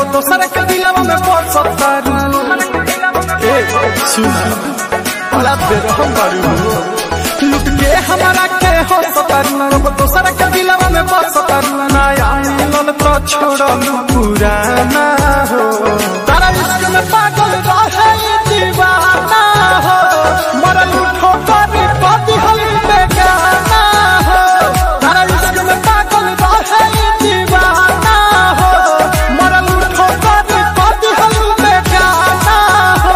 दोसर के दिलवा में बसतारू ए सुना बड़ा बेरहम बारू लुट के हमारा के हो सतारू दोसर के दिलवा में बसतारू नया मिलन तो छोड़लू पुराना हो तारा इश्क में पागल रहे दीवाना हो मरल ठोकर पाती हल बेगाना हो तारा इश्क में पागल रहे दीवाना हो मरल ठोकर पाती हल बेगाना हो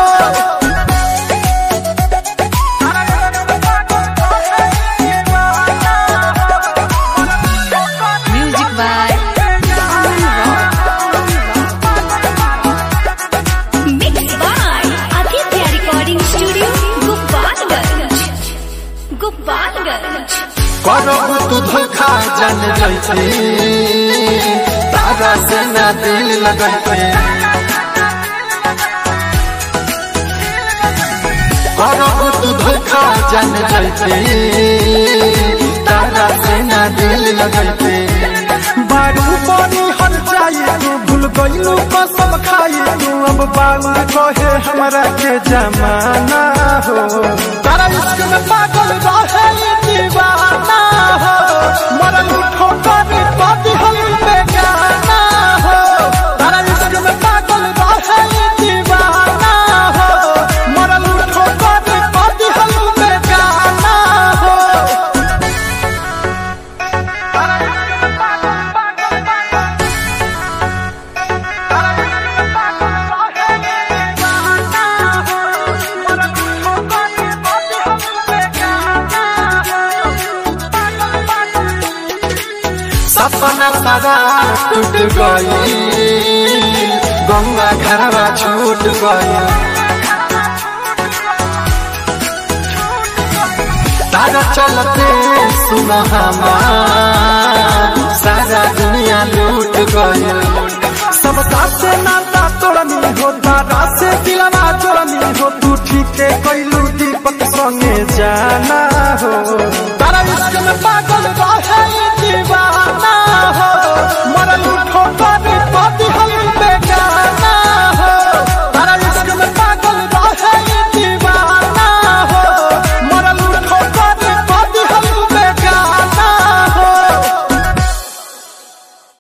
music by mix by Aditya recording studio Gopalganj करब तू धोखा जान जाइते तारा से ना दिल लगाइते करब तू धोखा जान जाइते तारा से ना दिल लगाइते बारू पानी हर जाइए तू भूल गइलू कसम खाई तू अब बाबू कहे हमरा के जमाना हो तारा इश्क में पागल रहे दीवाना हो मरल ठोकर पाती हल बेगाना हो तारा इश्क में पागल रहे दीवाना हो मरल ठोकर पाती हल बेगाना हो सपना सारा टूट गई गंगा घरवा छूट गई तारा चलते सुन हमार सारा दुनिया लूट गई सब से नाता तोड़नी हो तारा से दिलवा जोड़नी हो तू ठीक कैलू दीपक संगे जाना हो तारा इश्क में पागल रहे दीवाना